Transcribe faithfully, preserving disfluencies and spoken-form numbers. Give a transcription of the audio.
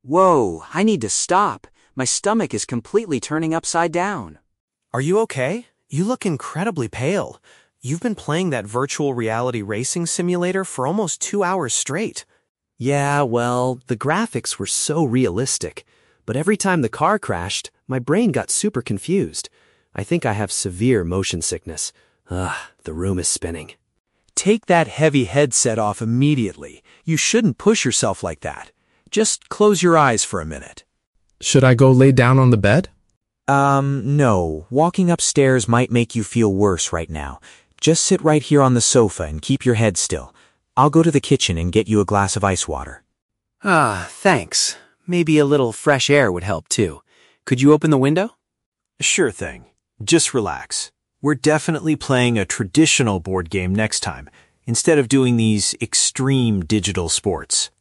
Whoa, I need to stop. My stomach is completely turning upside down. Are you okay? You look incredibly pale. You've been playing that virtual reality racing simulator for almost two hours straight. Yeah, well, the graphics were so realistic. But every time the car crashed, my brain got super confused. I think I have severe motion sickness. Ugh, the room is spinning. Take that heavy headset off immediately. You shouldn't push yourself like that. Just close your eyes for a minute. Should I go lay down on the bed? Um, no. Walking upstairs might make you feel worse right now. Just sit right here on the sofa and keep your head still. I'll go to the kitchen and get you a glass of ice water. Ah, thanks. Maybe a little fresh air would help too. Could you open the window? Sure thing. Just relax. We're definitely playing a traditional board game next time, instead of doing these extreme digital sports.